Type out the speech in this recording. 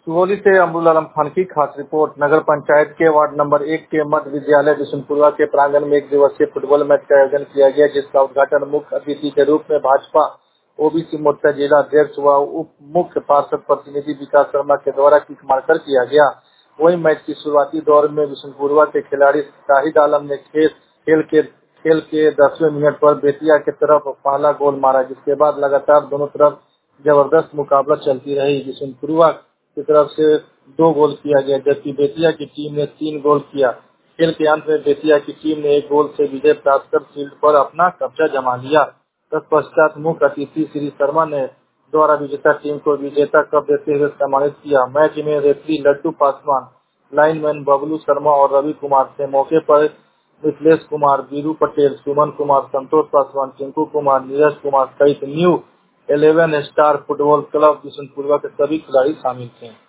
सुगौली से अमरुल आलम खान की खास रिपोर्ट। नगर पंचायत के वार्ड नंबर 1 के मध्य विद्यालय बिशुनपुरवा के प्रांगण में 1 दिवसीय फुटबॉल मैच का आयोजन किया गया, जिसका उद्घाटन मुख्य अतिथि के रूप में भाजपा ओबीसी मोर्चा जिला अध्यक्ष व उप मुख्य पार्षद प्रतिनिधि विकास शर्मा के द्वारा किक मारकर किया गया। वहीं मैच की शुरुआती दौर में बिशुनपुरवा के खिलाड़ी शाहिद आलम ने खेल के 10वें मिनट पर बेतिया की तरफ पहला गोल मारा, जिसके बाद लगातार दोनों तरफ जबरदस्त मुकाबला चलती रही। बिशुनपुरवा की तरफ से 2 गोल किया गया, जबकि बेतिया की टीम ने 3 गोल किया। खेल के अंत में बेतिया की टीम ने 1 गोल से विजय प्राप्त कर फील्ड पर अपना कब्जा जमा लिया। तत्पश्चात मुख्य अतिथि श्री शर्मा ने द्वारा विजेता टीम को विजेता कप देते हुए सम्मानित किया। मैच में रेफरी लड्डू पासवान, लाइनमैन बबलू शर्मा और रवि कुमार थे। मौके पर मिथिलेश कुमार, बीरू पटेल, सुमन कुमार, संतोष पासवान, टिंकू कुमार, नीरज कुमार सहित new 11 star football club Bishunpurwa के सभी खिलाड़ी शामिल थे।